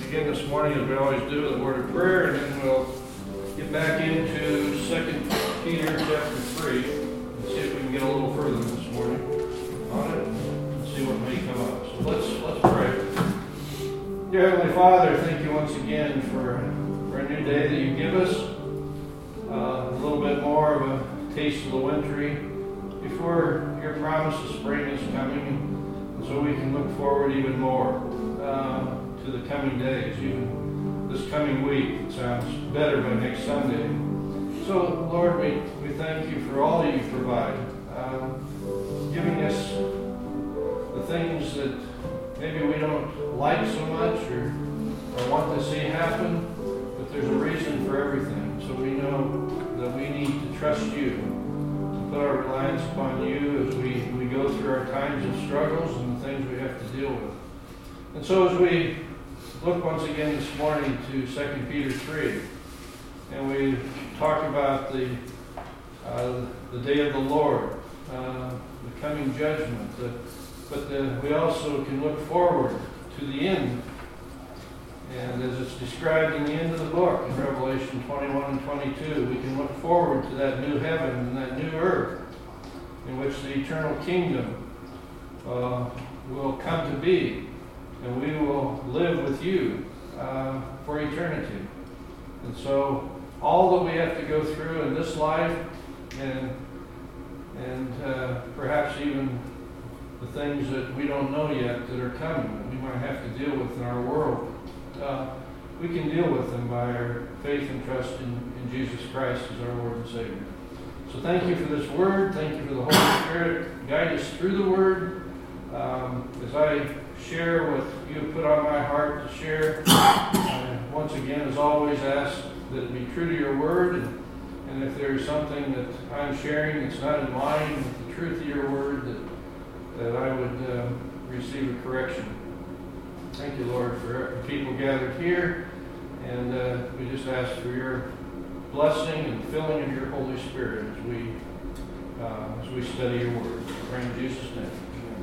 begin this morning, as we always do, with a word of prayer, and then we'll get back into 2 Peter chapter 3 and see if we can get a little further this morning on it and see what may come up. So let's pray. Dear Heavenly Father, thank you once again for a new day that you give us. A little bit more of a taste of the wintry before your promise of spring is coming, and so we can look forward even more to the coming days, even this coming week. It sounds better by next Sunday. So, Lord, we thank you for all that you provide, giving us the things that maybe we don't like so much or want to see happen, but there's a reason for everything. So we know that we need to trust you, to put our reliance upon you as we go through our times of struggles and the things we have to deal with. And so as we look once again this morning to 2 Peter 3, and we talk about the day of the Lord, the coming judgment, but we also can look forward to the end. And as it's described in the end of the book, in Revelation 21 and 22, we can look forward to that new heaven and that new earth in which the eternal kingdom will come to be, and we will live with you for eternity. And so all that we have to go through in this life and perhaps even the things that we don't know yet that are coming, that we might have to deal with in our world, we can deal with them by our faith and trust in Jesus Christ as our Lord and Savior. So thank you for this word. Thank you for the Holy Spirit. Guide us through the word. As I share what you have put on my heart to share, once again, as always, ask that it be true to your word. And if there's something that I'm sharing that's not in line with the truth of your word, that I would receive a correction. Thank you, Lord, for people gathered here, and we just ask for your blessing and filling of your Holy Spirit as we study your word. I pray in Jesus' name.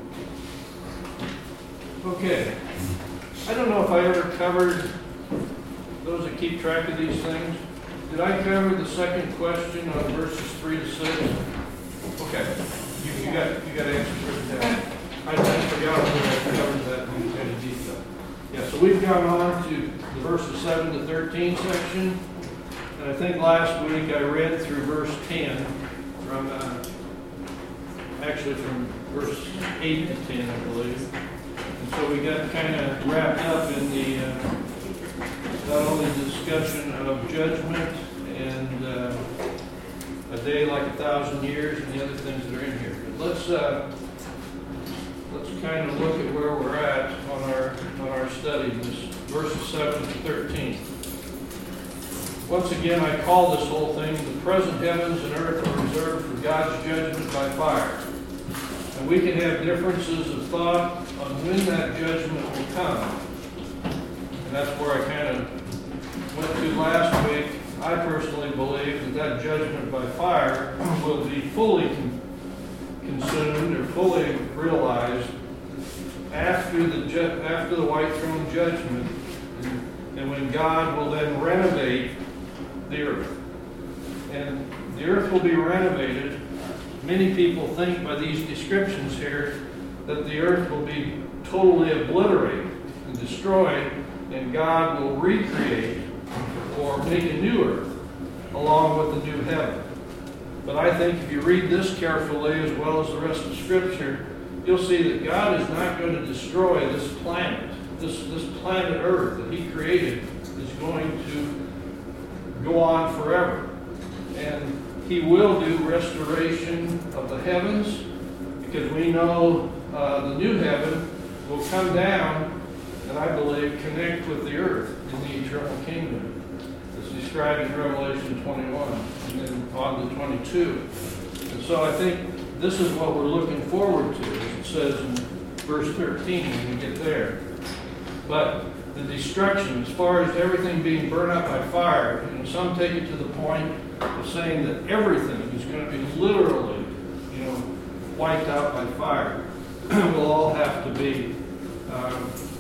Okay. I don't know if I ever covered, those that keep track of these things, did I cover the second question on verses 3 to 6? Okay. You got answers written down. I forgot that I covered that in any detail. Yeah, so we've gone on to the verses 7 to 13 section. And I think last week I read through verse 10 from verse 8 to 10, I believe. And so we got kind of wrapped up in the not only the discussion of judgment and a day like 1,000 years and the other things that are in here. But let's kind of look at where we're at on our study, this verses 7 to 13. Once again, I call this whole thing, the present heavens and earth are reserved for God's judgment by fire. And we can have differences of thought on when that judgment will come. And that's where I kind of went to last week. I personally believe that judgment by fire will be fully consumed or fully realized after the white throne judgment, and when God will then renovate the earth. And the earth will be renovated. Many people think by these descriptions here that the earth will be totally obliterated and destroyed, and God will recreate or make a new earth along with the new heaven. But I think if you read this carefully as well as the rest of Scripture, you'll see that God is not going to destroy this planet. This planet Earth that He created is going to go on forever. And He will do restoration of the heavens, because we know the new heaven will come down and I believe connect with the earth in the eternal kingdom. It's described in Revelation 21 and then on to 22. And so I think this is what we're looking forward to, as it says in verse 13 when we get there. But the destruction, as far as everything being burned up by fire, some take it to the point of saying that everything is going to be literally, wiped out by fire. Will all have to be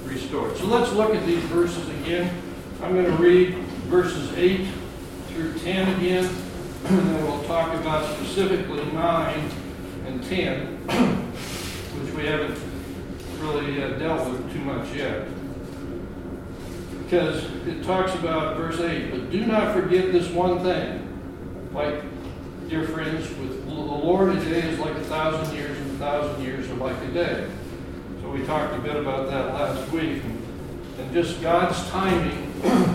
restored. So let's look at these verses again. I'm going to read verses 8 through 10 again, and then we'll talk about specifically 9 and 10, which we haven't really dealt with too much yet. Because it talks about verse 8, but do not forget this one thing. Like, dear friends, with the Lord, a day is like 1,000 years, and 1,000 years are like a day. So we talked a bit about that last week. And just God's timing,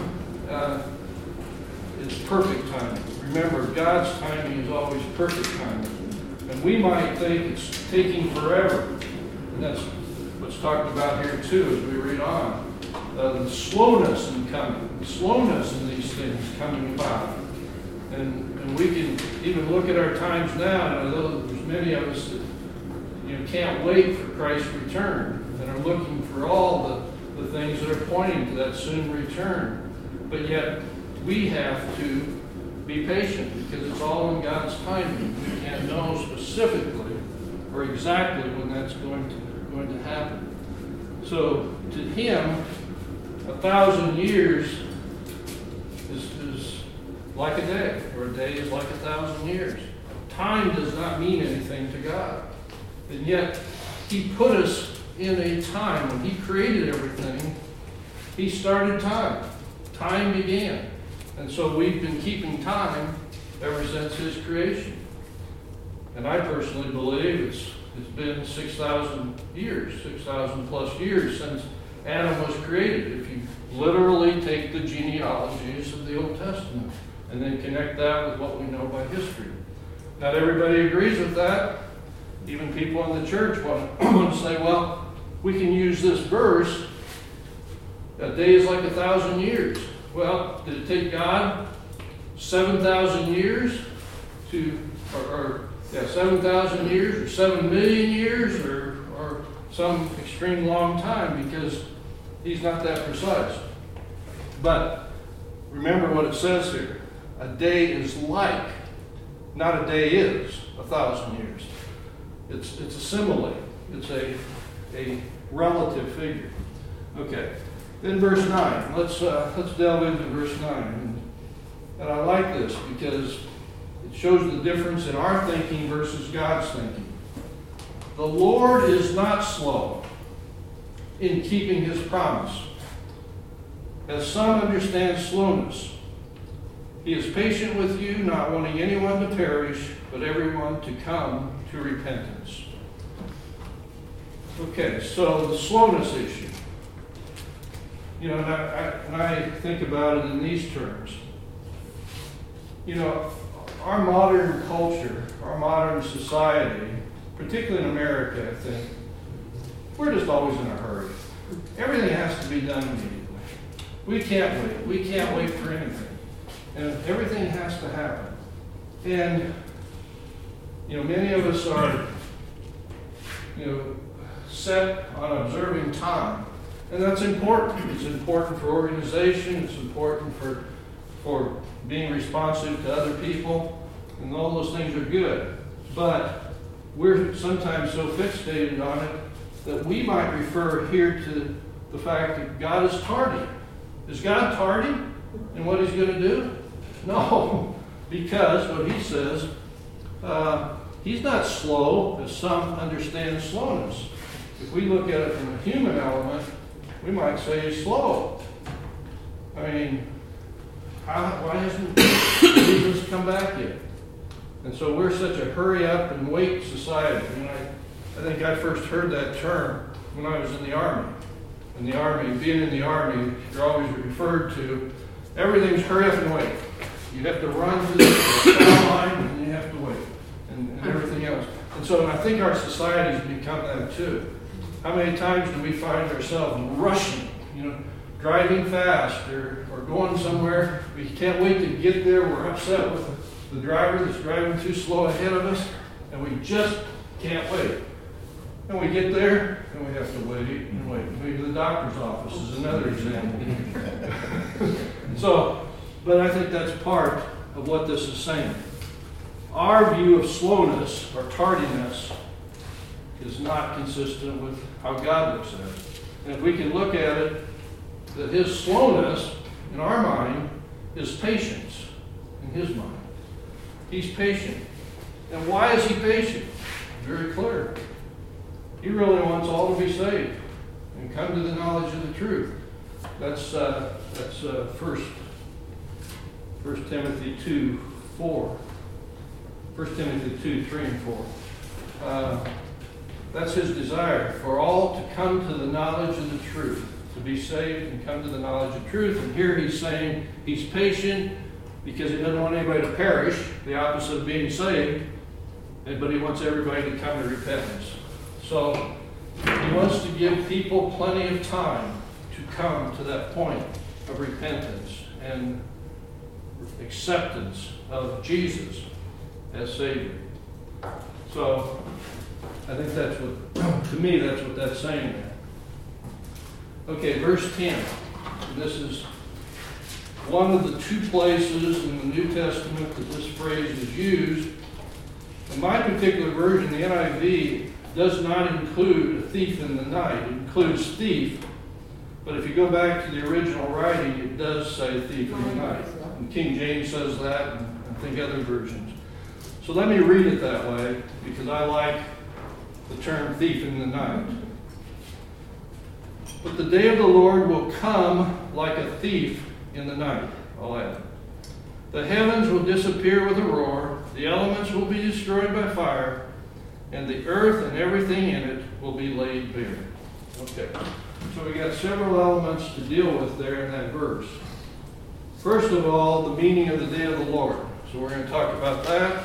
it's perfect timing. Remember, God's timing is always perfect timing. And we might think it's taking forever. And that's what's talked about here too as we read on. The slowness in coming, the slowness in these things coming about. And we can even look at our times now, and although there's many of us that can't wait for Christ's return and are looking for all the things that are pointing to that soon return. But yet we have to be patient because it's all in God's timing. We can't know specifically or exactly when that's going to happen. So to him, 1,000 years is like a day, or a day is like 1,000 years. Time does not mean anything to God. And yet, he put us in a time when he created everything, he started time. Time began. And so we've been keeping time ever since his creation. And I personally believe it's been 6,000 years, 6,000 plus years since Adam was created. If you literally take the genealogies of the Old Testament and then connect that with what we know by history. Not everybody agrees with that. Even people in the church want to say, well, we can use this verse, a day is like 1,000 years. Well, did it take God 7,000 years to, 7,000 years or 7 million years or some extreme long time? Because he's not that precise. But remember what it says here. A day is like, not a day is 1,000 years. It's a simile. It's a relative figure. Okay. Then verse 9. Let's delve into verse 9. And I like this because it shows the difference in our thinking versus God's thinking. The Lord is not slow in keeping his promise, as some understand slowness. He is patient with you, not wanting anyone to perish, but everyone to come to repentance. Okay, so the slowness issue. And I think about it in these terms. Our modern culture, our modern society, particularly in America, I think, we're just always in a hurry. Everything has to be done immediately. We can't wait. We can't wait for anything. And everything has to happen. And, many of us are, set on observing time. And that's important. It's important for organization. It's important for being responsive to other people. And all those things are good. But we're sometimes so fixated on it that we might refer here to the fact that God is tardy. Is God tardy in what he's going to do? No, because what he says, he's not slow, as some understand slowness. If we look at it from a human element, we might say he's slow. I mean, why hasn't Jesus come back yet? And so we're such a hurry up and wait society. I think I first heard that term when I was in the Army. In the Army, being in the Army, you're always referred to, everything's hurry up and wait. You have to run to the foul line and you have to wait. And everything else. And so I think our society's become that too. How many times do we find ourselves rushing, driving fast or going somewhere? We can't wait to get there. We're upset with the driver that's driving too slow ahead of us, and we just can't wait. And we get there, and we have to wait and wait. Maybe the doctor's office is another example. But I think that's part of what this is saying. Our view of slowness or tardiness is not consistent with how God looks at it. And if we can look at it, that his slowness in our mind is patience in his mind. He's patient. And why is he patient? Very clear. He really wants all to be saved and come to the knowledge of the truth. That's 1 Timothy 2:4. 1 Timothy 2:3 and 4. That's his desire, for all to come to the knowledge of the truth, to be saved and come to the knowledge of truth. And here he's saying he's patient because he doesn't want anybody to perish, the opposite of being saved, but he wants everybody to come to repentance. So he wants to give people plenty of time to come to that point of repentance and acceptance of Jesus as Savior. So I think that's what, to me, that's what that's saying there. Okay, verse 10. This is one of the two places in the New Testament that this phrase is used. In my particular version, the NIV does not include a thief in the night. It includes thief, but if you go back to the original writing, it does say thief in the night. And King James says that, and I think other versions. So let me read it that way, because I like the term thief in the night. But the day of the Lord will come like a thief in the night. I'll add. The heavens will disappear with a roar, the elements will be destroyed by fire, and the earth and everything in it will be laid bare. Okay, so we got several elements to deal with there in that verse. First of all, the meaning of the day of the Lord. So we're going to talk about that.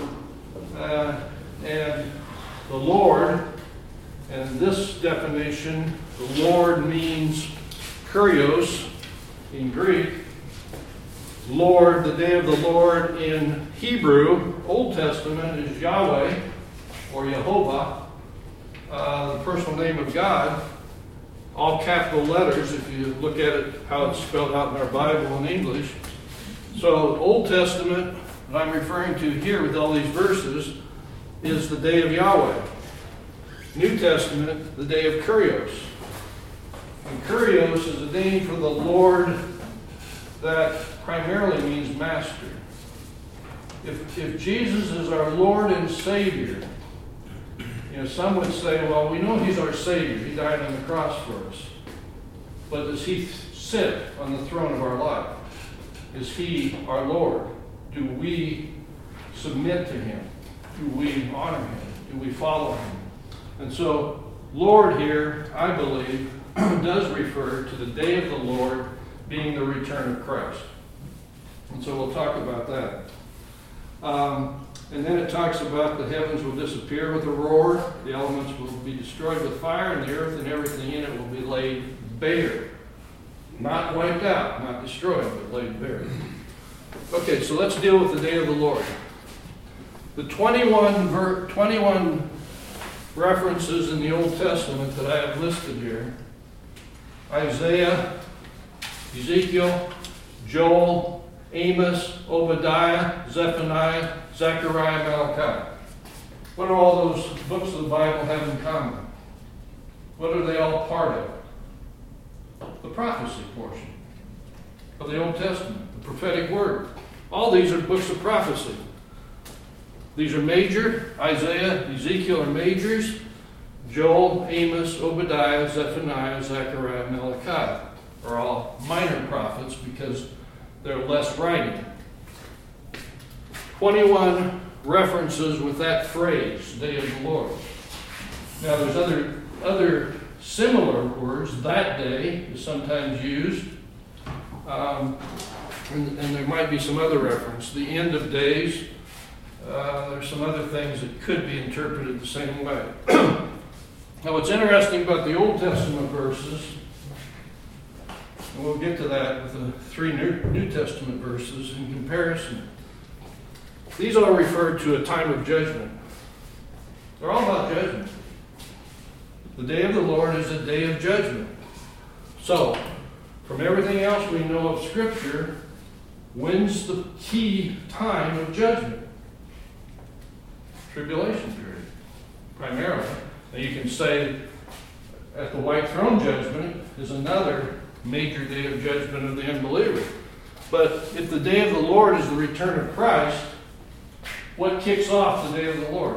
And the Lord, and this definition, the Lord means kurios in Greek. Lord, the day of the Lord in Hebrew, Old Testament, is Yahweh or Jehovah, the personal name of God, all capital letters if you look at it how it's spelled out in our Bible in English. So Old Testament, that I'm referring to here with all these verses, is the day of Yahweh. New Testament, the day of Kurios. And Kurios is a name for the Lord that primarily means master. If Jesus is our Lord and Savior, some would say, well, we know he's our Savior. He died on the cross for us. But does he sit on the throne of our life? Is he our Lord? Do we submit to him? Do we honor him? Do we follow him? And so, Lord here, I believe, does refer to the day of the Lord being the return of Christ. And so we'll talk about that. And then it talks about the heavens will disappear with a roar, the elements will be destroyed with fire, and the earth and everything in it will be laid bare. Not wiped out, not destroyed, but laid bare. Okay, so let's deal with the day of the Lord. The 21 references in the Old Testament that I have listed here, Isaiah, Ezekiel, Joel, Amos, Obadiah, Zephaniah, Zechariah, Malachi. What do all those books of the Bible have in common? What are they all part of? The prophecy portion of the Old Testament, the prophetic word. All these are books of prophecy. These are major. Isaiah, Ezekiel are majors. Joel, Amos, Obadiah, Zephaniah, Zechariah, Malachi are all minor prophets because they're less writing. 21 references with that phrase, day of the Lord. Now there's other similar words. That day is sometimes used. And there might be some other reference. The end of days. There's some other things that could be interpreted the same way. Now what's interesting about the Old Testament verses, and we'll get to that with the 3 New Testament verses in comparison. These all refer to a time of judgment. They're all about judgment. The day of the Lord is a day of judgment. So, from everything else we know of Scripture, when's the key time of judgment? Tribulation period, primarily. Now you can say at the white throne judgment is another major day of judgment of the unbeliever. But if the day of the Lord is the return of Christ, what kicks off the day of the Lord?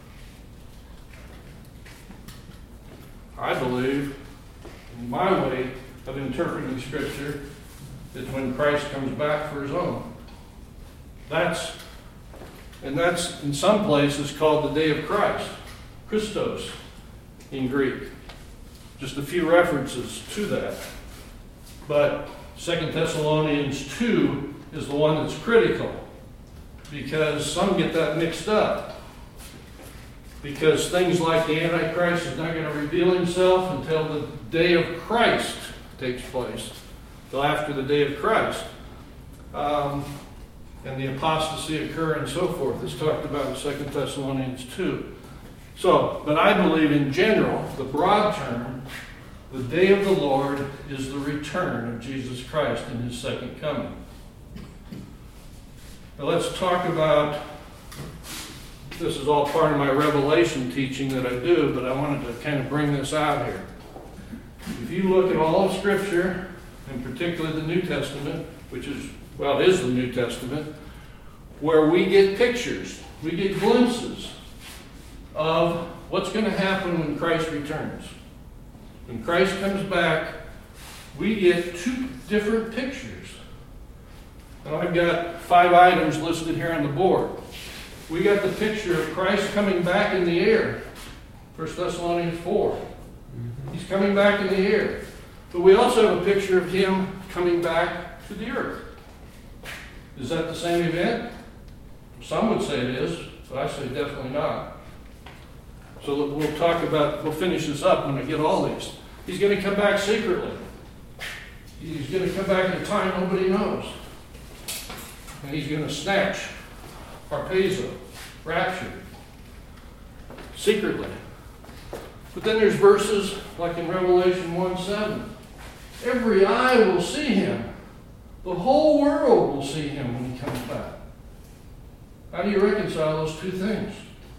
I believe, in my way of interpreting Scripture, is when Christ comes back for his own. That's in some places called the day of Christ, Christos in Greek. Just a few references to that. But 2 Thessalonians 2 is the one that's critical, because some get that mixed up. Because things like the Antichrist is not going to reveal himself until the day of Christ takes place, till after the day of Christ. And the apostasy occur and so forth. It's talked about in 2 Thessalonians 2. So, but I believe in general, the broad term, the day of the Lord is the return of Jesus Christ in his second coming. Now let's talk about, this is all part of my Revelation teaching that I do, but I wanted to kind of bring this out here. If you look at all of Scripture, and particularly the New Testament, which is the New Testament, where we get pictures, we get glimpses of what's going to happen when Christ returns. When Christ comes back, we get two different pictures. Now I've got 5 items listed here on the board. We got the picture of Christ coming back in the air, 1 Thessalonians 4. He's coming back in the air. But we also have a picture of him coming back to the earth. Is that the same event? Some would say it is, but I say definitely not. So we'll finish this up when I get all these. He's going to come back secretly. He's going to come back at a time nobody knows. And he's going to snatch, harpazo, rapture, secretly. But then there's verses like in Revelation 1:7. Every eye will see him. The whole world will see him when he comes back. How do you reconcile those two things?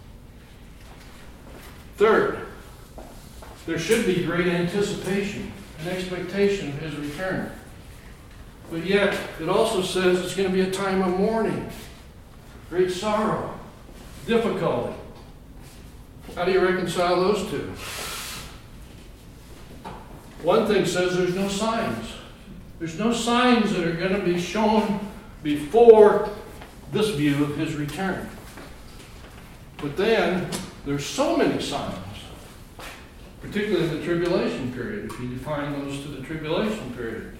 Third, there should be great anticipation and expectation of his return. But yet, it also says it's going to be a time of mourning, great sorrow, difficulty. How do you reconcile those two? One thing says there's no signs. There's no signs that are going to be shown before this view of his return. But then, there's so many signs, particularly in the tribulation period, if you define those to the tribulation period.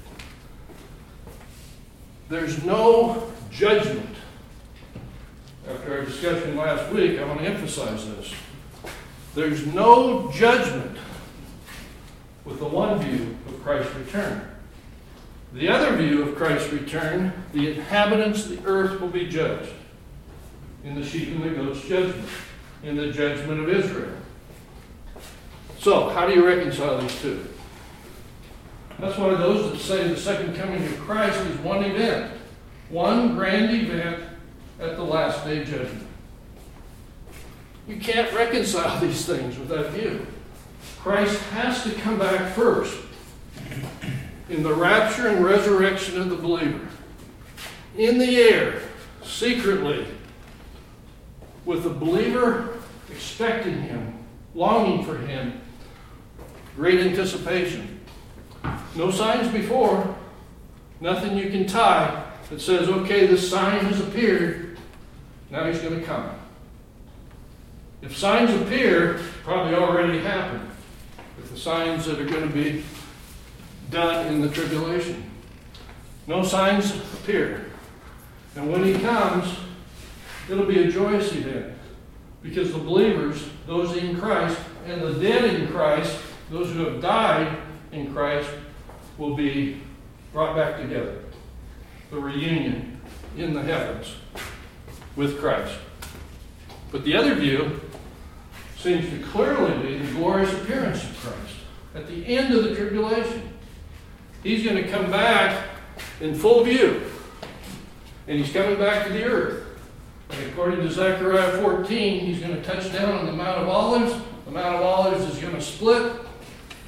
There's no judgment. After our discussion last week, I want to emphasize this. There's no judgment with the one view of Christ's return. The other view of Christ's return, the inhabitants of the earth will be judged in the sheep and the goats judgment, in the judgment of Israel. So, how do you reconcile these two? That's why those that say the second coming of Christ is one event, one grand event at the last day judgment. You can't reconcile these things with that view. Christ has to come back first in the rapture and resurrection of the believer, in the air, secretly, with the believer expecting him, longing for him, great anticipation. No signs before, nothing you can tie that says, okay, this sign has appeared, now he's going to come. If signs appear, probably already happened. If the signs that are going to be done in the tribulation. No signs appear. And when he comes, it'll be a joyous event. Because the believers, those in Christ, and the dead in Christ, those who have died in Christ, will be brought back together. The reunion in the heavens with Christ. But the other view seems to clearly be the glorious appearance of Christ at the end of the tribulation. He's going to come back in full view. And he's coming back to the earth. And according to Zechariah 14, he's going to touch down on the Mount of Olives. The Mount of Olives is going to split.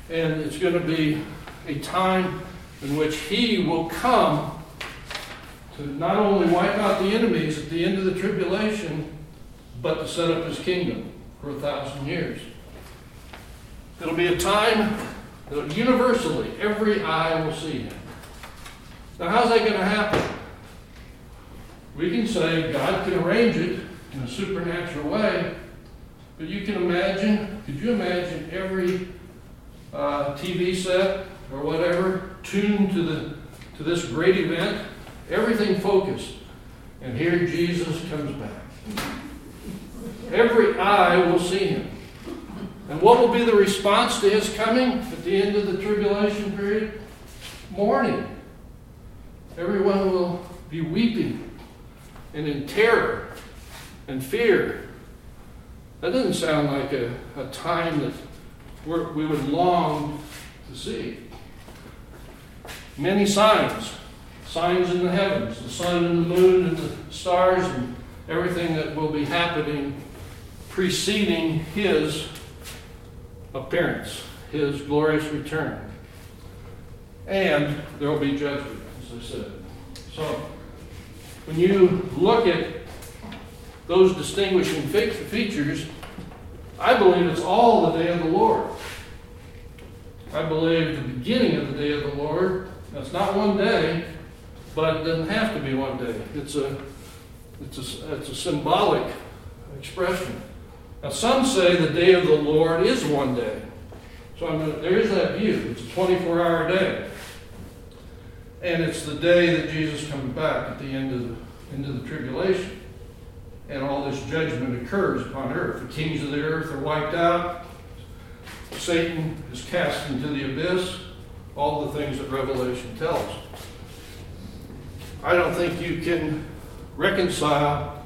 And it's going to be a time in which he will come to not only wipe out the enemies at the end of the tribulation, but to set up his kingdom for 1,000 years. It'll be a time that universally every eye will see him. Now, how's that going to happen? We can say God can arrange it in a supernatural way, but you can imagine, could you imagine every TV set or whatever tuned to this great event, everything focused, and here Jesus comes back. Every eye will see him. And what will be the response to his coming at the end of the tribulation period? Mourning. Everyone will be weeping and in terror and fear. That doesn't sound like a time that we would long to see. Many signs in the heavens, the sun and the moon and the stars and everything that will be happening preceding his appearance, his glorious return. And there will be judgment, as I said. So, when you look at those distinguishing features, I believe it's all the day of the Lord. I believe the beginning of the day of the Lord, that's not one day, but it doesn't have to be one day. It's a symbolic expression. Now, some say the day of the Lord is one day. So there is that view. It's a 24-hour day. And it's the day that Jesus comes back at the end of the tribulation. And all this judgment occurs upon earth. The kings of the earth are wiped out. Satan is cast into the abyss. All the things that Revelation tells. I don't think you can reconcile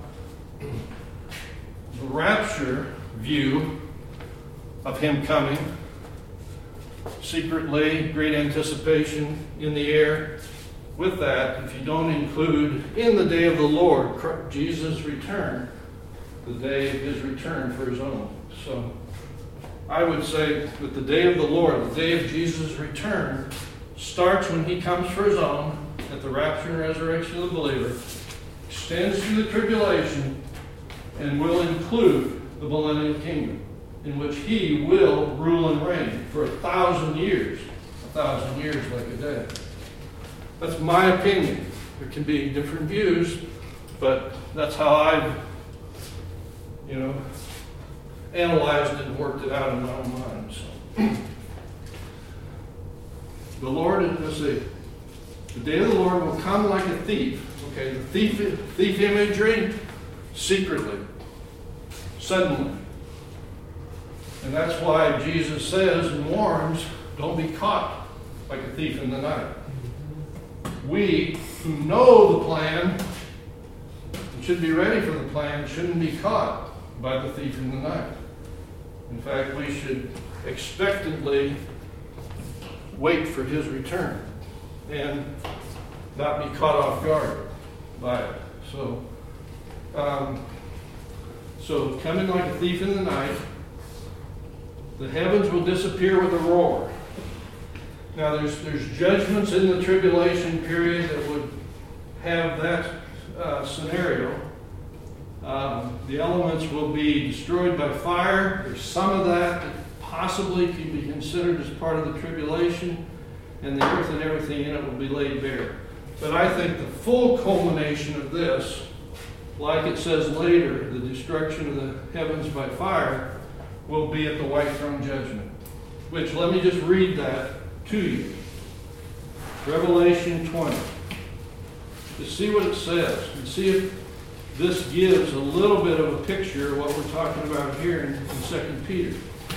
the rapture view of him coming secretly, great anticipation in the air, with that if you don't include in the day of the Lord Jesus' return, the day of his return for his own. So I would say that the day of the Lord, the day of Jesus' return, starts when he comes for his own at the rapture and resurrection of the believer, extends through the tribulation, and will include the millennial kingdom, in which he will rule and reign for 1,000 years. 1,000 years like a day. That's my opinion. There can be different views, but that's how I've, analyzed it and worked it out in my own mind. So. The Lord, let's see, the day of the Lord will come like a thief. Okay, the thief imagery, secretly, suddenly. And that's why Jesus says and warns, don't be caught like a thief in the night. We who know the plan and should be ready for the plan shouldn't be caught by the thief in the night. In fact, we should expectantly wait for his return and not be caught off guard by it. So coming like a thief in the night, the heavens will disappear with a roar. Now there's judgments in the tribulation period that would have that scenario. The elements will be destroyed by fire. There's some of that possibly can be considered as part of the tribulation, and the earth and everything in it will be laid bare. But I think the full culmination of this, like it says later, the destruction of the heavens by fire, will be at the white throne judgment. Which, let me just read that to you. Revelation 20. To see what it says, and see if this gives a little bit of a picture of what we're talking about here in 2 Peter.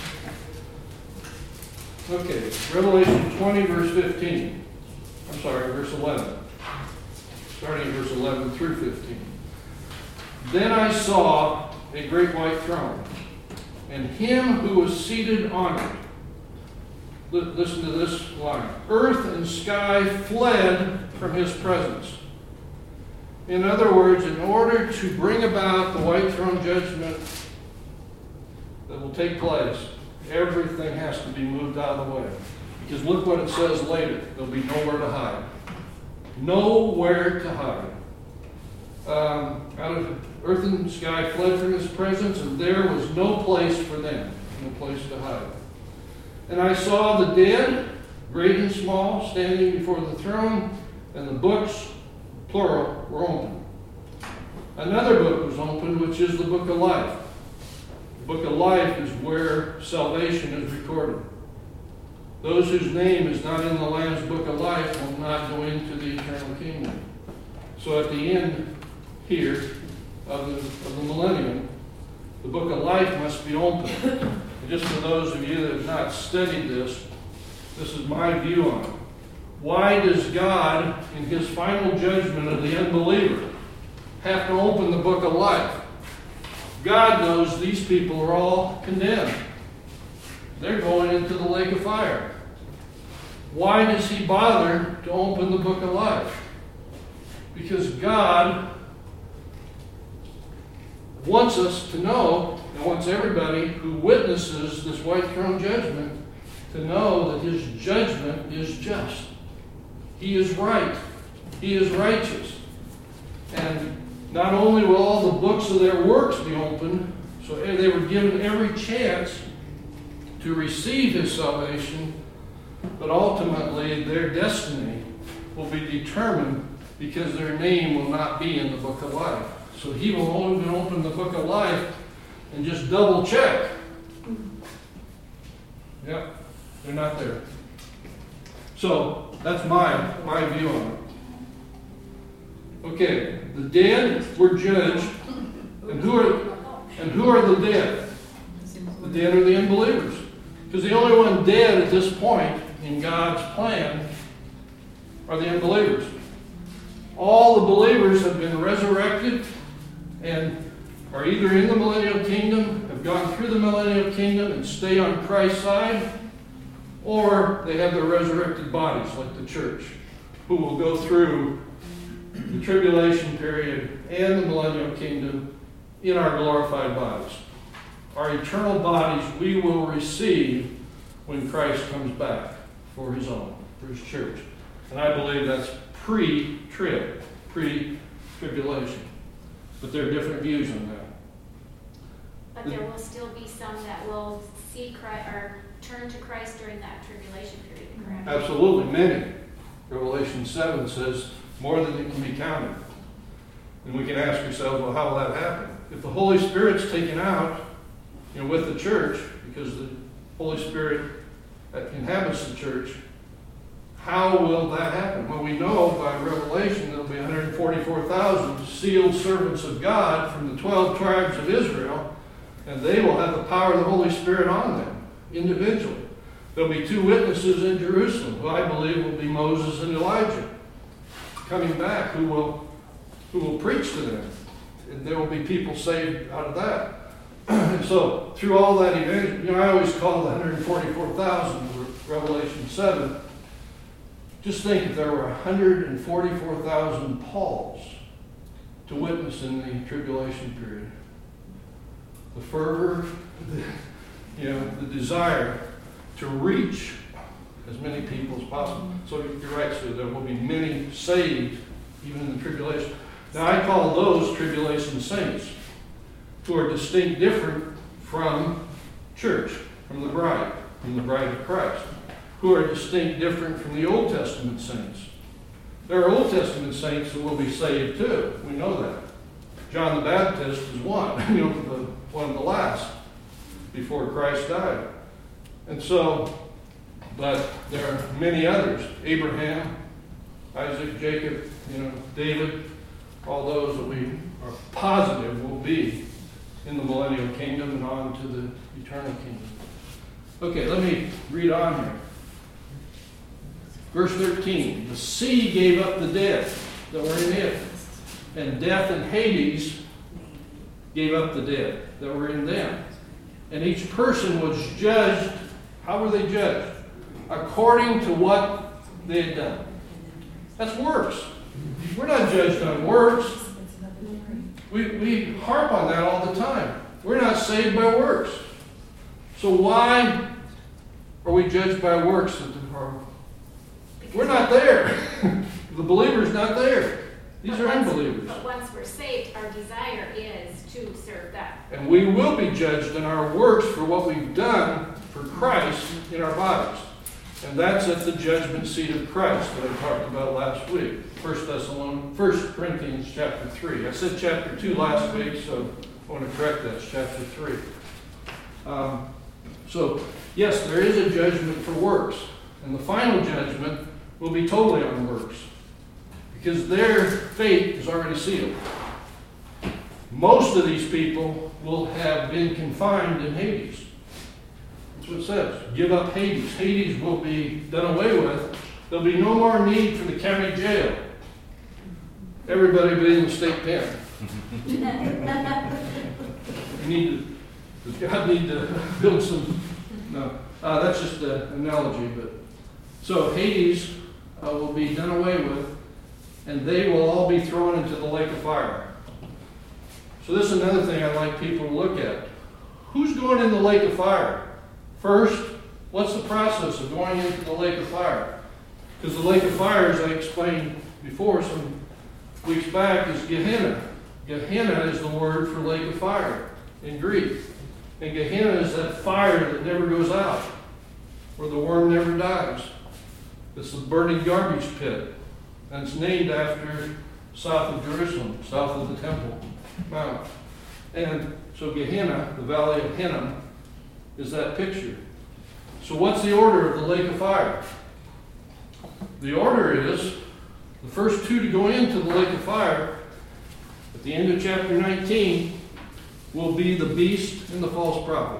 Okay, Revelation 20, verse 15. I'm sorry, verse 11. Starting verse 11 through 15. Then I saw a great white throne, and him who was seated on it. Listen to this line. Earth and sky fled from his presence. In other words, in order to bring about the white throne judgment that will take place, Everything has to be moved out of the way. Because look what it says later. There'll be nowhere to hide. Nowhere to hide. Out of earth and sky fled from his presence, and there was no place for them, no place to hide. And I saw the dead, great and small, standing before the throne, and the books, plural, were opened. Another book was opened, which is the book of life. The book of life is where salvation is recorded. Those whose name is not in the Lamb's book of life will not go into the eternal kingdom. So at the end here of the millennium, the book of life must be opened. And just for those of you that have not studied this is my view on it. Why does God, in his final judgment of the unbeliever, have to open the book of life? God knows these people are all condemned. They're going into the lake of fire. Why does he bother to open the book of life? Because God wants us to know, and wants everybody who witnesses this white throne judgment to know that his judgment is just. He is right. He is righteous. And not only will all the books of their works be opened, so they were given every chance to receive his salvation, but ultimately their destiny will be determined because their name will not be in the book of life. So he will only open the book of life and just double check. Yep, they're not there. So that's my view on it. Okay, the dead were judged. And who are the dead? The dead are the unbelievers. Because the only one dead at this point in God's plan are the unbelievers. All the believers have been resurrected and are either in the millennial kingdom, have gone through the millennial kingdom and stay on Christ's side, or they have their resurrected bodies like the church, who will go through the tribulation period and the millennial kingdom in our glorified bodies. Our eternal bodies we will receive when Christ comes back for his own, for his church. And I believe that's pre-trib, pre-tribulation. But there are different views on that. But there will still be some that will see Christ or turn to Christ during that tribulation period, correct? Absolutely, many. Revelation 7 says more than it can be counted. And we can ask ourselves, well, how will that happen? If the Holy Spirit's taken out, with the church, because the Holy Spirit that inhabits the church, how will that happen? Well, we know by Revelation there will be 144,000 sealed servants of God from the 12 tribes of Israel, and they will have the power of the Holy Spirit on them individually. There'll be 2 witnesses in Jerusalem, who I believe will be Moses and Elijah, coming back, who will preach to them. And there will be people saved out of that. And so, through all that event, I always call the 144,000 Revelation 7. Just think if there were 144,000 Pauls to witness in the tribulation period. The fervor, the desire to reach as many people as possible. So you're right, Sue, there will be many saved even in the tribulation. Now I call those tribulation saints, who are distinct different from church, from the bride of Christ, who are distinct different from the Old Testament saints. There are Old Testament saints who will be saved too. We know that. John the Baptist is one, one of the last before Christ died. And so, but there are many others. Abraham, Isaac, Jacob, David, all those that we are positive will be in the millennial kingdom and on to the eternal kingdom. Okay, let me read on here. Verse 13, the sea gave up the dead that were in it, and death and Hades gave up the dead that were in them. And each person was judged. How were they judged? According to what they had done. That's works. We're not judged on works. We harp on that all the time. We're not saved by works. So why are we judged by works? We're not there. The believer's not there. These are unbelievers. But once we're saved, our desire is to serve God. And we will be judged in our works for what we've done for Christ in our bodies. And that's at the judgment seat of Christ that I talked about last week. 1 Corinthians chapter 3. I said chapter 2 last week, so I want to correct that. It's chapter 3. So, yes, there is a judgment for works. And the final judgment will be totally on works. Because their fate is already sealed. Most of these people will have been confined in Hades. That's what it says. Give up Hades. Hades will be done away with. There'll be no more need for the county jail. Everybody will be in the state pen. Does God need to build some? No. That's just an analogy. But so Hades will be done away with, and they will all be thrown into the lake of fire. So this is another thing I'd like people to look at. Who's going in the lake of fire? First, what's the process of going into the lake of fire? Because the lake of fire, as I explained before some weeks back, is Gehenna. Gehenna is the word for lake of fire in Greek. And Gehenna is that fire that never goes out, where the worm never dies. It's the burning garbage pit. And it's named after south of Jerusalem, south of the Temple Mount. And so Gehenna, the valley of Hinnom, is that picture. So what's the order of the lake of fire? The order is, the first two to go into the lake of fire, at the end of chapter 19, will be the beast and the false prophet.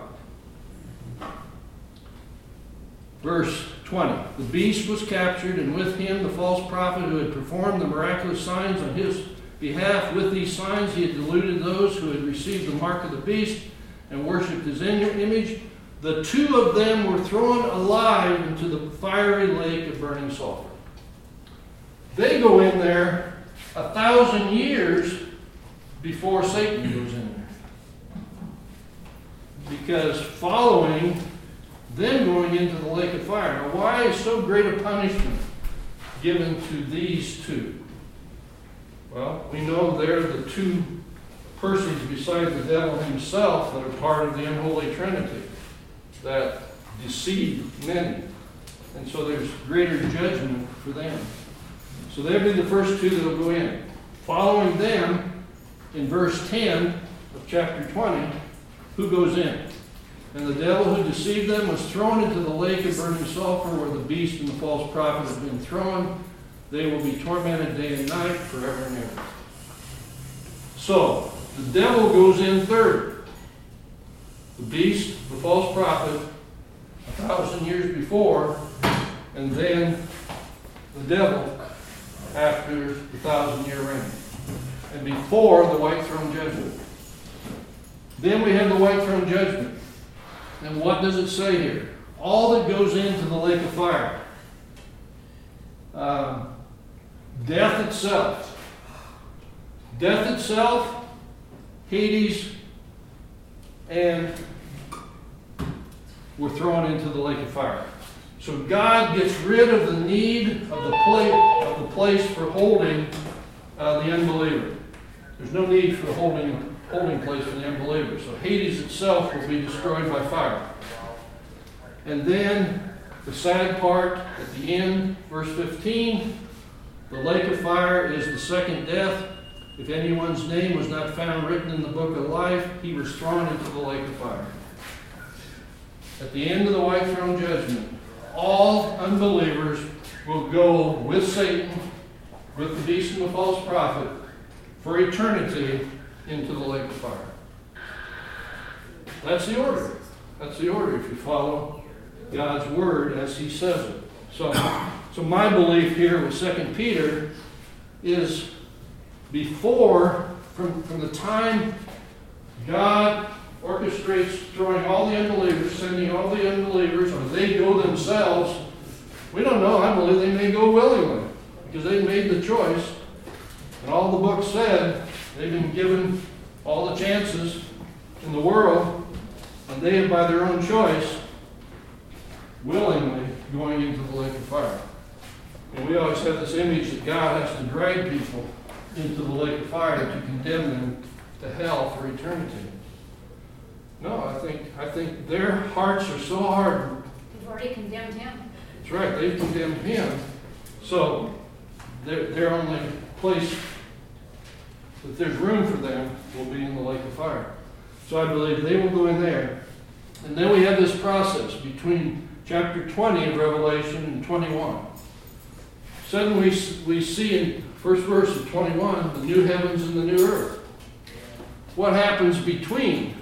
Verse 20. The beast was captured, and with him the false prophet who had performed the miraculous signs on his behalf. With these signs he had deluded those who had received the mark of the beast and worshipped his image. The two of them were thrown alive into the fiery lake of burning sulfur. They go in there 1,000 years before Satan goes in there. Because following them going into the lake of fire. Now, why is so great a punishment given to these two? Well, we know they're the two persons besides the devil himself that are part of the unholy trinity that deceive many. And so there's greater judgment for them. So they'll be the first two that will go in. Following them, in verse 10 of chapter 20, who goes in? And the devil who deceived them was thrown into the lake of burning sulfur, where the beast and the false prophet have been thrown. They will be tormented day and night forever and ever. So, the devil goes in third. The beast, the false prophet, 1,000 years before, and then the devil after the 1,000-year reign. And before the white throne judgment. Then we have the white throne judgment. And what does it say here? All that goes into the lake of fire. Death itself. Death itself, Hades, and we're thrown into the lake of fire. So God gets rid of the need of the place for holding the unbeliever. There's no need for the holding place for the unbeliever. So Hades itself will be destroyed by fire. And then the sad part at the end, verse 15, the lake of fire is the second death. If anyone's name was not found written in the book of life, he was thrown into the lake of fire. At the end of the white throne judgment, all unbelievers will go with Satan, with the beast and the false prophet, for eternity into the lake of fire. That's the order. That's the order if you follow God's word as he says it. So my belief here with 2 Peter is before, from the time God orchestrates throwing all the unbelievers, sending all the unbelievers, or they go themselves, we don't know. I believe they may go willingly because they made the choice. And all the book said, they've been given all the chances in the world And they have, by their own choice, willingly going into the lake of fire. And we always have this image that God has to drag people into the lake of fire to condemn them to hell for eternity. No, I think their hearts are so hardened. They've already condemned him. That's right, they've condemned him. So their only place that there's room for them will be in the lake of fire. So I believe they will go in there. And then we have this process between chapter 20 of Revelation and 21. Suddenly we see in first verse of 21 the new heavens and the new earth. What happens between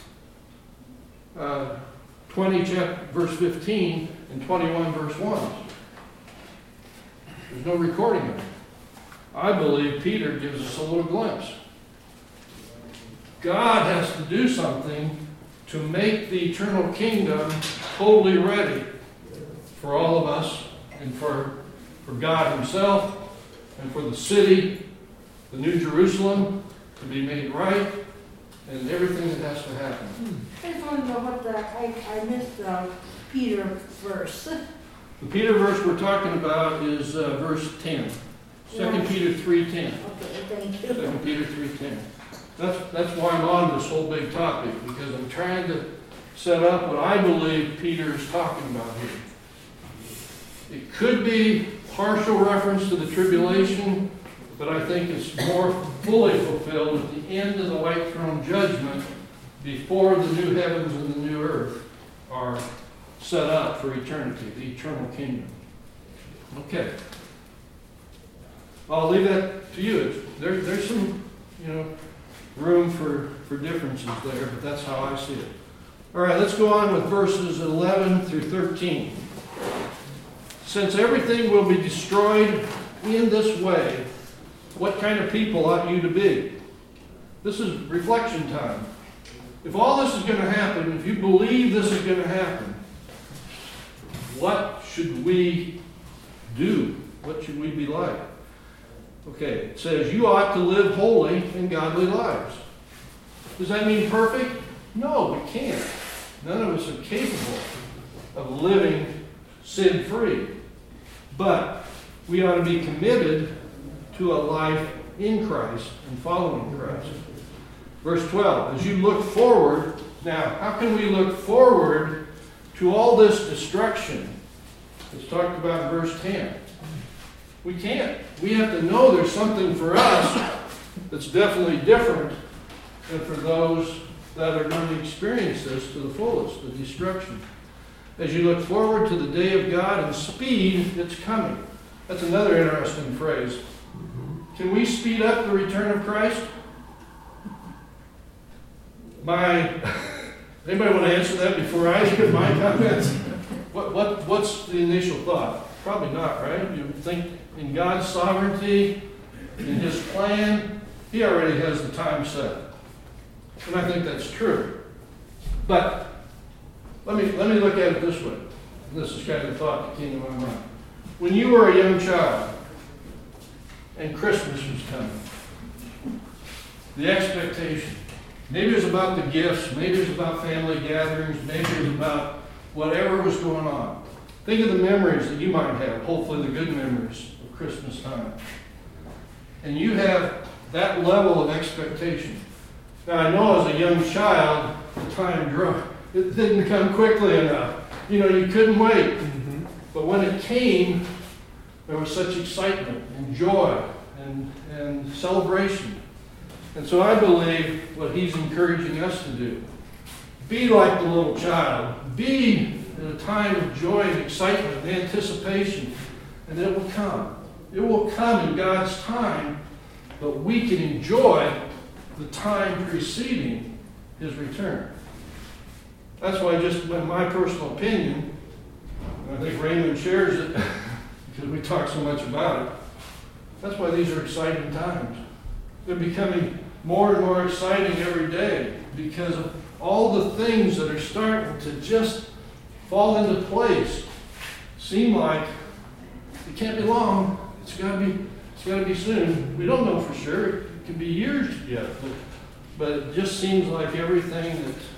20 verse 15 and 21 verse 1? There's no recording of it. I believe Peter gives us a little glimpse. God has to do something to make the eternal kingdom totally ready for all of us and for God himself and for the city, the New Jerusalem, to be made right, and everything that has to happen. I just want to know what I missed the Peter verse. The Peter verse we're talking about is verse 10. 2 Peter 3:10. Okay, thank you. 2 Peter 3:10. That's why I'm on this whole big topic, because I'm trying to set up what I believe Peter is talking about here. It could be partial reference to the tribulation, but I think it's more fully fulfilled at the end of the white throne judgment, before the new heavens and the new earth are set up for eternity, the eternal kingdom. Okay. I'll leave that to you. There's some, room for differences there, but that's how I see it. All right, let's go on with verses 11 through 13. Since everything will be destroyed in this way, what kind of people ought you to be? This is reflection time. If all this is going to happen, if you believe this is going to happen, what should we do? What should we be like? Okay, it says you ought to live holy and godly lives. Does that mean perfect? No, we can't. None of us are capable of living sin-free. But we ought to be committed to a life in Christ and following Christ. Verse 12, as you look forward, now how can we look forward to all this destruction? It's talked about in verse 10. We can't. We have to know there's something for us that's definitely different than for those that are going to experience this to the fullest, the destruction. As you look forward to the day of God and speed, it's coming. That's another interesting phrase. Can we speed up the return of Christ? Anybody want to answer that before I give my comments? What's the initial thought? Probably not, right? You think in God's sovereignty, in his plan, he already has the time set. And I think that's true. But let me look at it this way. This is kind of the thought that came to my mind. When you were a young child and Christmas was coming, the expectation, maybe it was about the gifts, maybe it was about family gatherings, maybe it was about whatever was going on. Think of the memories that you might have, hopefully the good memories of Christmas time. And you have that level of expectation. Now, I know as a young child, the time drove. It didn't come quickly enough. You couldn't wait. Mm-hmm. But when it came, there was such excitement and joy and celebration. And so I believe what he's encouraging us to do. Be like the little child. Be in a time of joy and excitement and anticipation. And it will come. It will come in God's time, but we can enjoy the time preceding his return. That's why, just in my personal opinion, and I think Raymond shares it because we talk so much about it, that's why these are exciting times. They're becoming more and more exciting every day because of all the things that are starting to just fall into place. Seem like it can't be long. It's got to be soon. We don't know for sure. It could be years yet, but it just seems like everything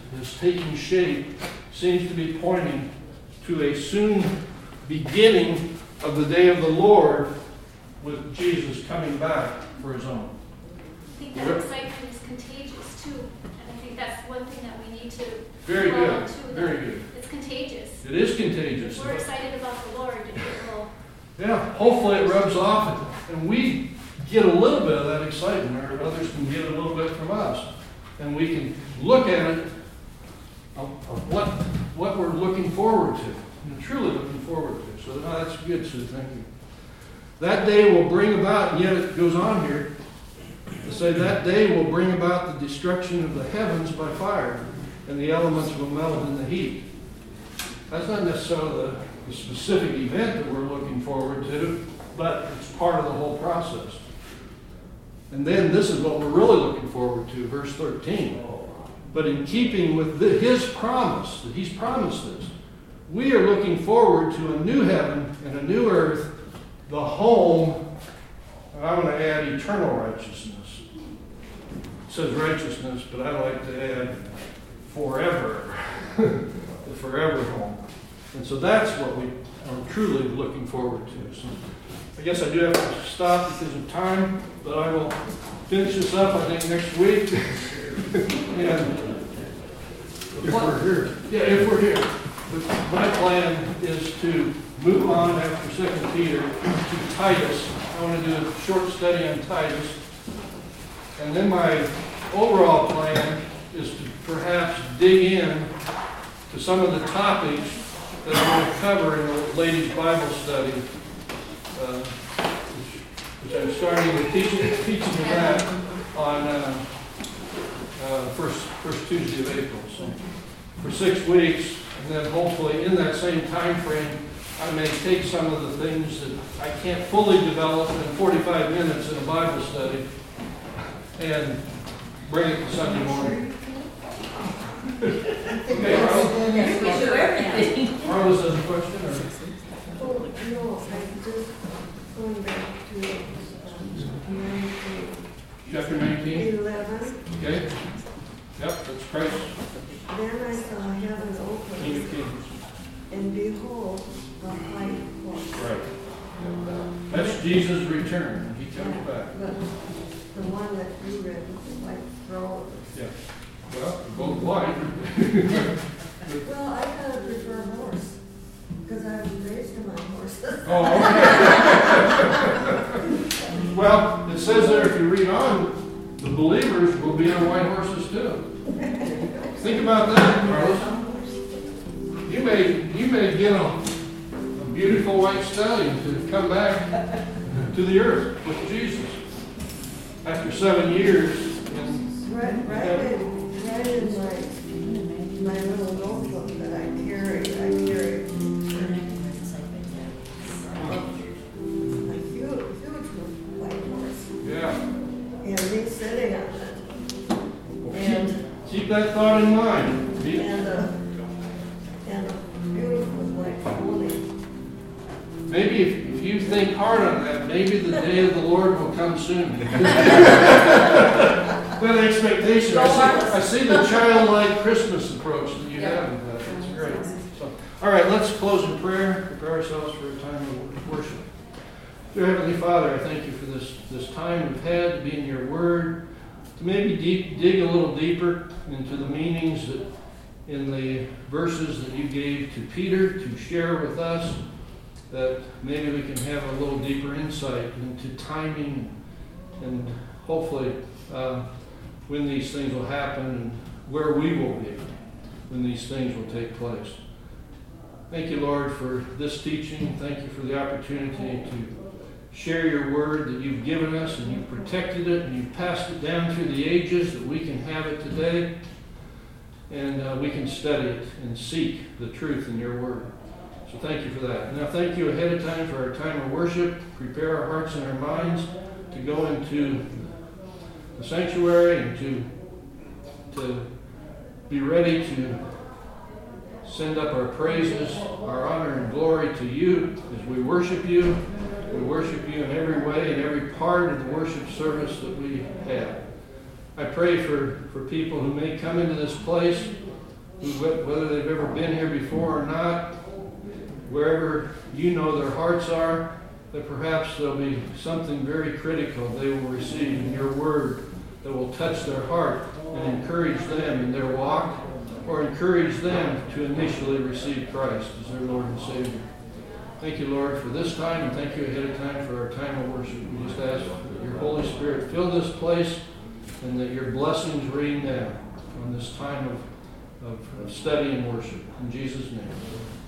is taking shape seems to be pointing to a soon beginning of the day of the Lord, with Jesus coming back for his own. I think that excitement is contagious too. And I think that's one thing that we need to Very dwell good. on, too, Very that good. It's contagious. It is contagious. If we're excited about the Lord, it will. Yeah, hopefully it rubs off, and we get a little bit of that excitement, or others can get a little bit from us. And we can look at it of what we're looking forward to, and truly looking forward to. So that's good, Sue, thank you. That day will bring about, and yet it goes on here, to say that day will bring about the destruction of the heavens by fire, and the elements will melt in the heat. That's not necessarily the specific event that we're looking forward to, but it's part of the whole process. And then this is what we're really looking forward to, verse 13. But in keeping with his promise, that he's promised this, we are looking forward to a new heaven and a new earth, the home, and I'm going to add eternal righteousness. It says righteousness, but I like to add forever. The forever home. And so that's what we are truly looking forward to. So I guess I do have to stop because of time, but I will finish this up, I think, next week. And if we're here. Yeah, if we're here. But my plan is to move on after 2 Peter to Titus. I want to do a short study on Titus. And then my overall plan is to perhaps dig in to some of the topics that I'm going to cover in the ladies' Bible study, which I'm starting to teaching of that on first Tuesday of April. So for 6 weeks, and then hopefully in that same time frame, I may take some of the things that I can't fully develop in 45 minutes in a Bible study and bring it to Sunday morning. Okay, Marla? Yes, we do everything. Marla has a question? Or? Oh, no, I'm just going back to 19, Chapter 19? 11. Okay. Yep, that's Christ. Then I saw heaven King of open, Kings. and behold, a white horse. Right. That's Jesus' return. He comes back. But the one that you read was the white throne. Yeah. Well, they're both white. Well, I kind of prefer horse, because I was raised on my horses. Oh, okay. Well, it says there, if you read on, the believers will be on white horses too. Think about that, Carlos. You may get a beautiful white stallion to come back to the earth with Jesus after 7 years. And Right in my little notebook that I carry a huge white horse, yeah. and me sitting on it, and Keep that thought in mind. and a beautiful white pony. Maybe if you think hard on that, maybe the day of the Lord will come soon. That expectation. I see the childlike Christmas approach that you have in that. It's great. So, all right, let's close in prayer. Prepare ourselves for a time of worship. Dear Heavenly Father, I thank you for this time we've had to be in your Word, to maybe dig a little deeper into the meanings that in the verses that you gave to Peter to share with us, that maybe we can have a little deeper insight into timing and hopefully when these things will happen and where we will be when these things will take place. Thank you, Lord, for this teaching. Thank you for the opportunity to share your word that you've given us, and you've protected it, and you've passed it down through the ages that we can have it today, and we can study it and seek the truth in your word. So thank you for that. Now thank you ahead of time for our time of worship. Prepare our hearts and our minds to go into the sanctuary and to be ready to send up our praises, our honor and glory to you as we worship you. We worship you in every way, in every part of the worship service that we have. I pray for people who may come into this place whether they've ever been here before or not, wherever you know their hearts are, that perhaps there'll be something very critical they will receive in your word that will touch their heart and encourage them in their walk, or encourage them to initially receive Christ as their Lord and Savior. Thank you, Lord, for this time, and thank you ahead of time for our time of worship. We just ask that your Holy Spirit fill this place and that your blessings rain down on this time of study and worship. In Jesus' name.